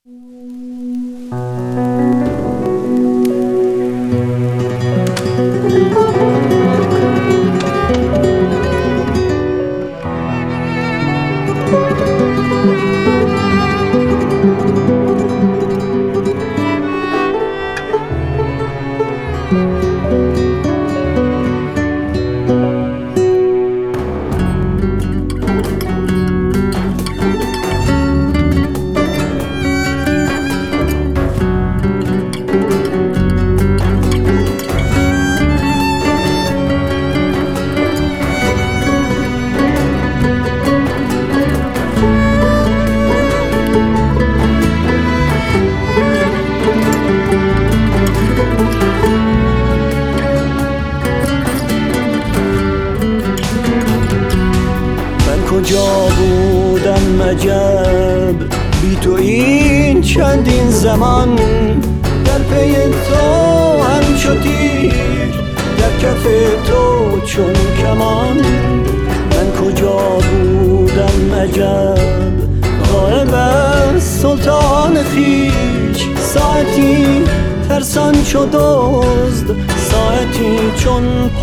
کجا بودم عجب بی تو این چندین زمان، در پی تو همچو تیر در کف تو چون کمان. من کجا بودم عجب غایب از سلطان خویش، ساعتی ترسان چو دزد ساعتی چون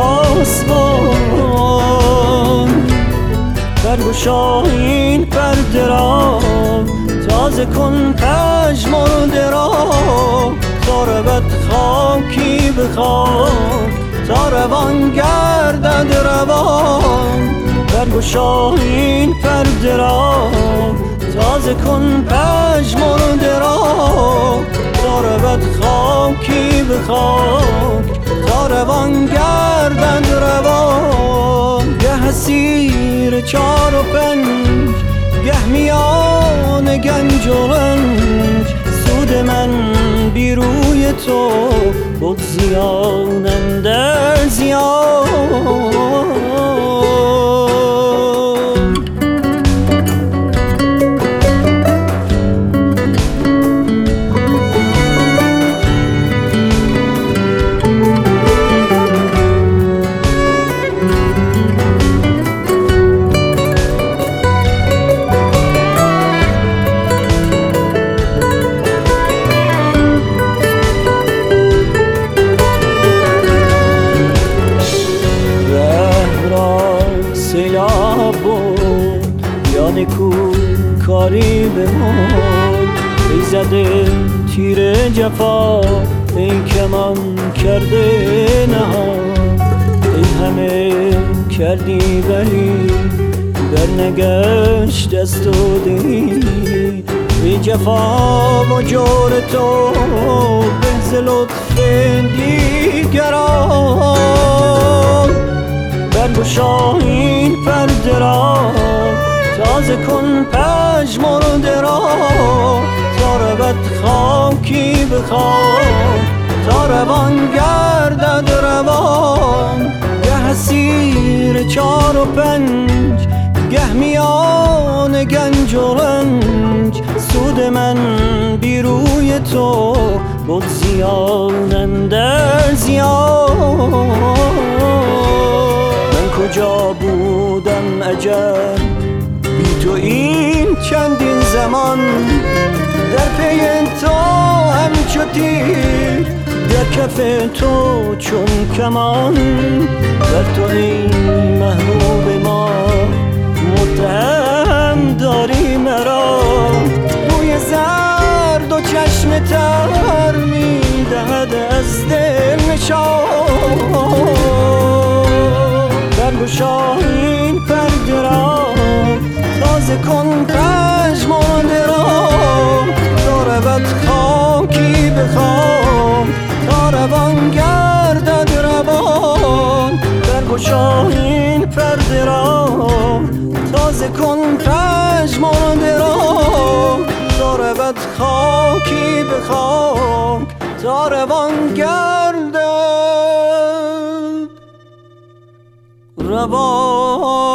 پاسبان. برگشا این پرده را تازه کن پژمرده را، تا رود خاکی به خاک تا روان گردد روان. برگشا این پرده را تازه کن پژمرده را، تا رود خاکی به خاک تا روان گردد روان. گه اسیر چار و پنج گه میان گنج و رنج، سود من بی روی تو بود زیانم در زیان. سیلاب بود یا نکو کاری بمون، ای زده تیر جفا ای کمان کرده نهان. ای همه کردی ولی برنگشت دست و دلی، ای جفا و جور تو به ز لطف دیگران. برگشا این پرده را تازه کن پژمرده را، تا رود خاکی به خاک تا روان گردد روان. گه اسیر چار و پنج گه میان گنج و رنج، سود من بی روی تو بود زیانم در زیان. کجا بودم عجب بی تو این چندین زمان، در پی تو همچو تیر در کف تو چون کمان. در تو ای محبوب ما متهم داری مرا، روی زرد و چشم تر می دهد از دل نشان. برگشا این پرده را تازه کن پژمرده را، تا رود خاکی به خاک تا روان گردد روان. برگشا این پرده را تازه کن پژمرده را، تا رود خاکی به خاک تا روان گردد روان.